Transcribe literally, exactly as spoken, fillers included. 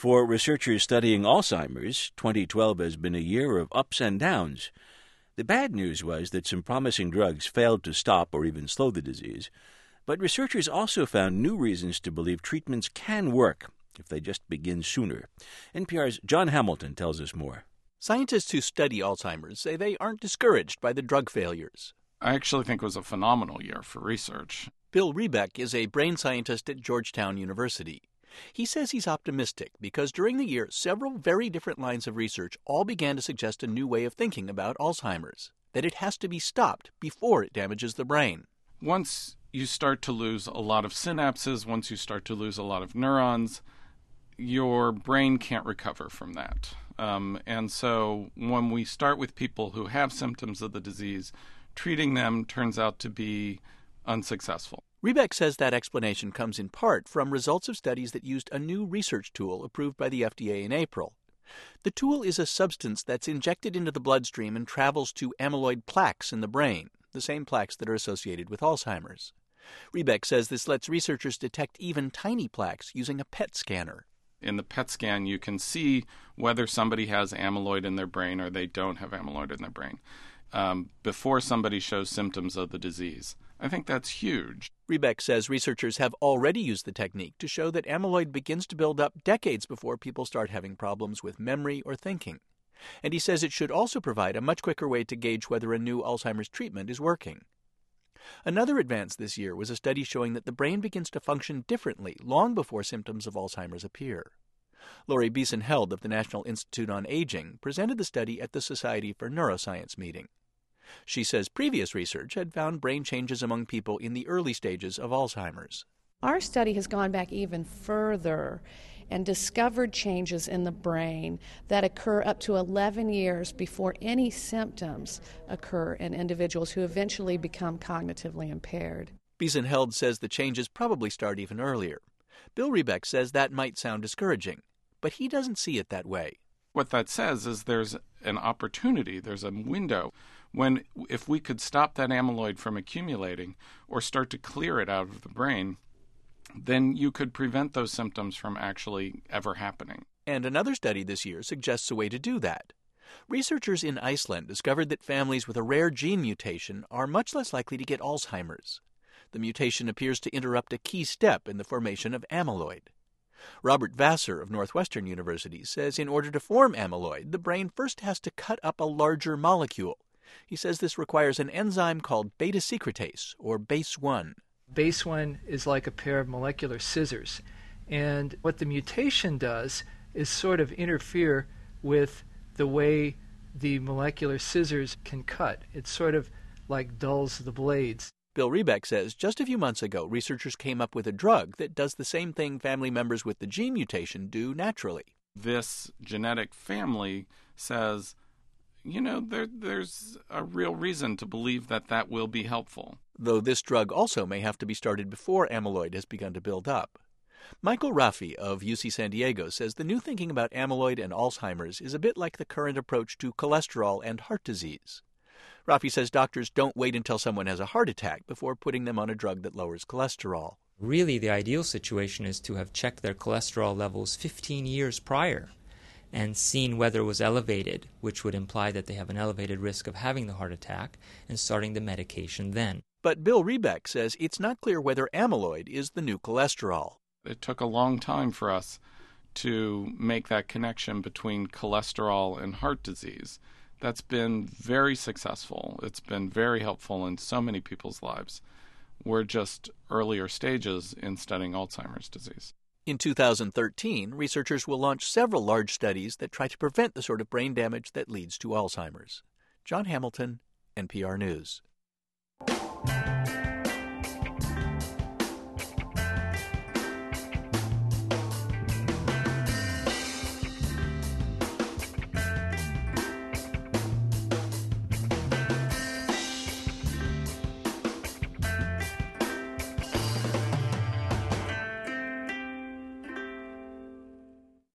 For researchers studying Alzheimer's, twenty twelve has been a year of ups and downs. The bad news was that some promising drugs failed to stop or even slow the disease. But researchers also found new reasons to believe treatments can work if they just begin sooner. N P R's John Hamilton tells us more. Scientists who study Alzheimer's say they aren't discouraged by the drug failures. I actually think it was a phenomenal year for research. Bill Rebeck is a brain scientist at Georgetown University. He says he's optimistic because during the year, several very different lines of research all began to suggest a new way of thinking about Alzheimer's, that it has to be stopped before it damages the brain. Once you start to lose a lot of synapses, once you start to lose a lot of neurons, your brain can't recover from that. Um, and so when we start with people who have symptoms of the disease, treating them turns out to be unsuccessful. Rebeck says that explanation comes in part from results of studies that used a new research tool approved by the F D A in April. The tool is a substance that's injected into the bloodstream and travels to amyloid plaques in the brain, the same plaques that are associated with Alzheimer's. Rebeck says this lets researchers detect even tiny plaques using a P E T scanner. In the P E T scan, you can see whether somebody has amyloid in their brain or they don't have amyloid in their brain um, before somebody shows symptoms of the disease. I think that's huge. Rebeck says researchers have already used the technique to show that amyloid begins to build up decades before people start having problems with memory or thinking. And he says it should also provide a much quicker way to gauge whether a new Alzheimer's treatment is working. Another advance this year was a study showing that the brain begins to function differently long before symptoms of Alzheimer's appear. Lori Beeson-Held of the National Institute on Aging presented the study at the Society for Neuroscience meeting. She says previous research had found brain changes among people in the early stages of Alzheimer's. Our study has gone back even further and discovered changes in the brain that occur up to eleven years before any symptoms occur in individuals who eventually become cognitively impaired. Beeson-Held says the changes probably start even earlier. Bill Rebeck says that might sound discouraging, but he doesn't see it that way. What that says is there's an opportunity, there's a window when if we could stop that amyloid from accumulating or start to clear it out of the brain, then you could prevent those symptoms from actually ever happening. And another study this year suggests a way to do that. Researchers in Iceland discovered that families with a rare gene mutation are much less likely to get Alzheimer's. The mutation appears to interrupt a key step in the formation of amyloid. Robert Vassar of Northwestern University says in order to form amyloid, the brain first has to cut up a larger molecule. He says this requires an enzyme called beta-secretase, or base one. Base one is like a pair of molecular scissors. And what the mutation does is sort of interfere with the way the molecular scissors can cut. It sort of like dulls the blades. Bill Rebeck says just a few months ago, researchers came up with a drug that does the same thing family members with the gene mutation do naturally. This genetic family says, you know, there, there's a real reason to believe that that will be helpful. Though this drug also may have to be started before amyloid has begun to build up. Michael Raffi of U C San Diego says the new thinking about amyloid and Alzheimer's is a bit like the current approach to cholesterol and heart disease. Raffi says doctors don't wait until someone has a heart attack before putting them on a drug that lowers cholesterol. Really, the ideal situation is to have checked their cholesterol levels fifteen years prior and seen whether it was elevated, which would imply that they have an elevated risk of having the heart attack, and starting the medication then. But Bill Rebeck says it's not clear whether amyloid is the new cholesterol. It took a long time for us to make that connection between cholesterol and heart disease. That's been very successful. It's been very helpful in so many people's lives. We're just earlier stages in studying Alzheimer's disease. In two thousand thirteen, researchers will launch several large studies that try to prevent the sort of brain damage that leads to Alzheimer's. John Hamilton, N P R News.